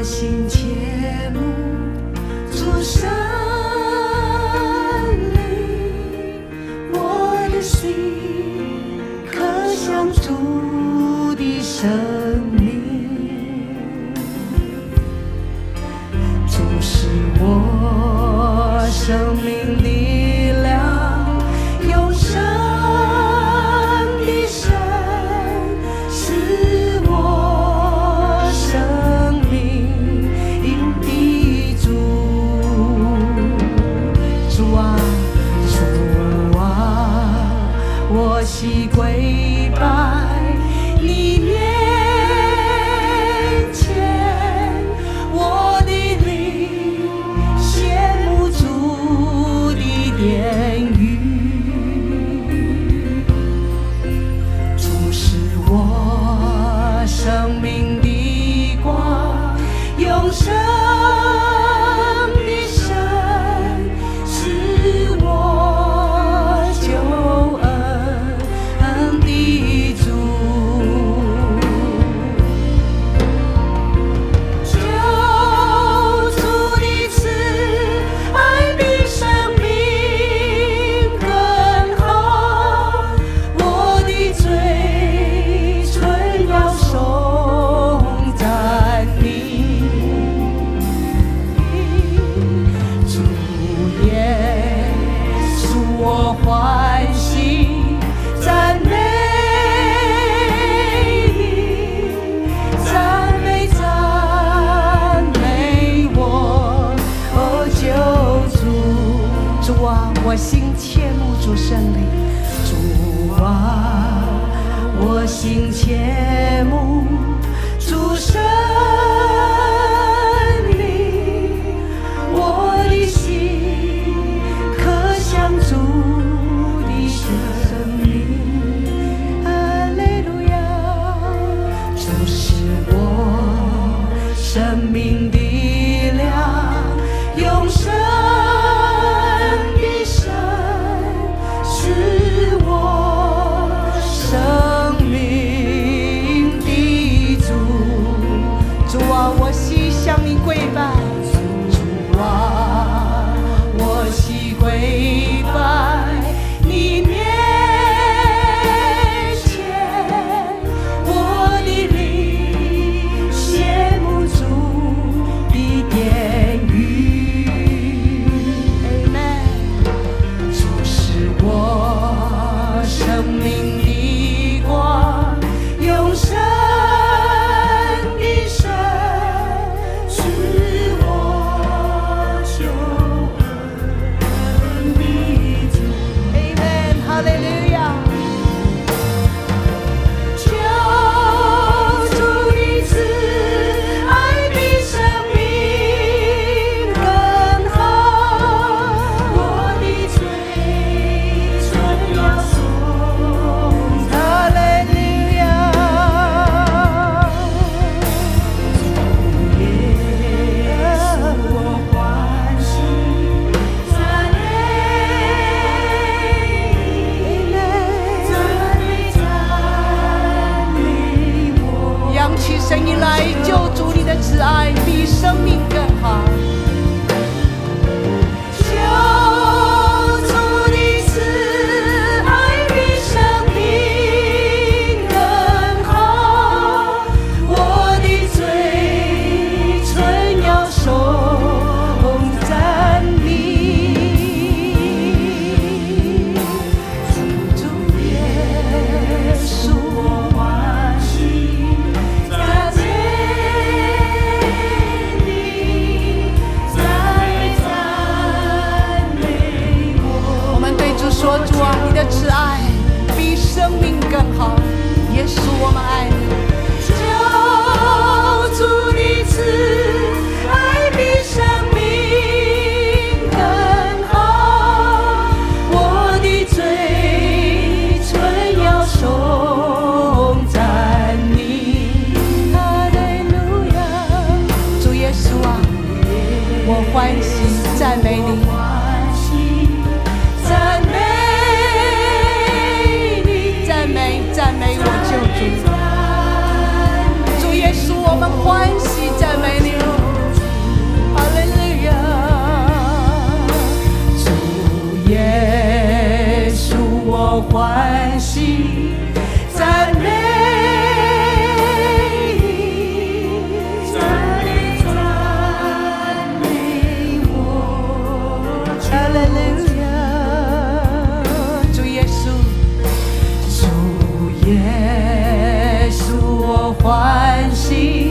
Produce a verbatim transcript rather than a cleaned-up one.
心切慕主圣灵，我的心可想主的生命，主是我生命力量，永生的神是我生命的主。主啊，主啊，我喜跪拜你面前，我的灵羡慕主的殿宇，主是我生命的光，永生的神是我救恩的主。救主的慈爱比生命更好，我的嘴唇要颂赞你。主耶稣，我欢喜赞美你，赞美赞美我哦救主。主啊，我心切慕主圣灵，主啊，我心切慕主圣灵，我的心可想主的生命。哈利路亚，主是我生命的量，永生的神是我生命的主。 耶稣，我欢喜。